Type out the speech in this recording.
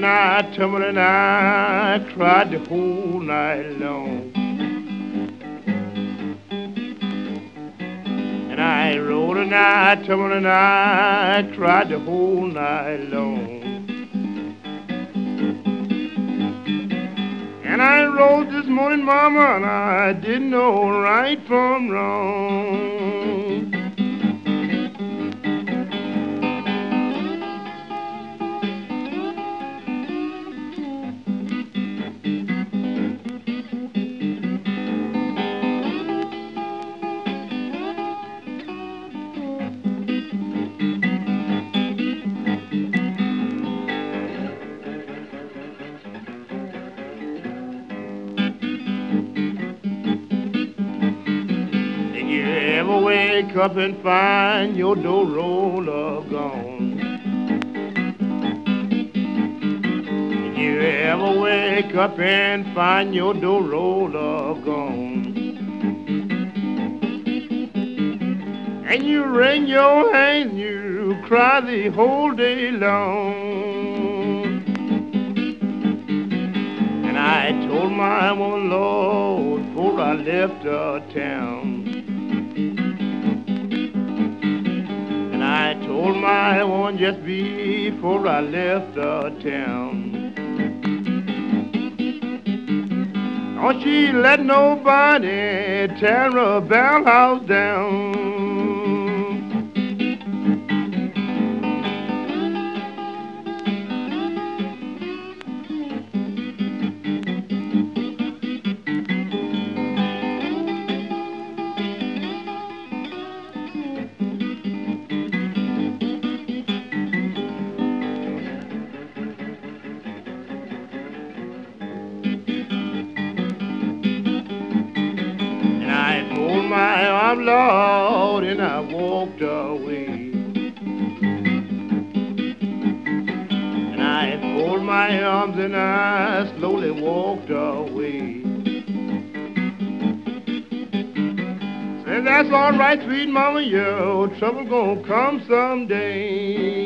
and I tumbled and I cried the whole night long. And I rolled and I tumbled and I cried the whole night long. And I rose this morning, mama, and I didn't know right from wrong. Wake up and find your door roller gone. Did you ever wake up and find your door roller gone? And you wring your hands, you cry the whole day long. And I told my woman, Lord, before I left town, I told my woman just before I left town, don't she let nobody tear a bell house down. My arm, Lord, and I walked away. And I folded my arms and I slowly walked away. Said, that's all right, sweet mama, your trouble gonna come someday.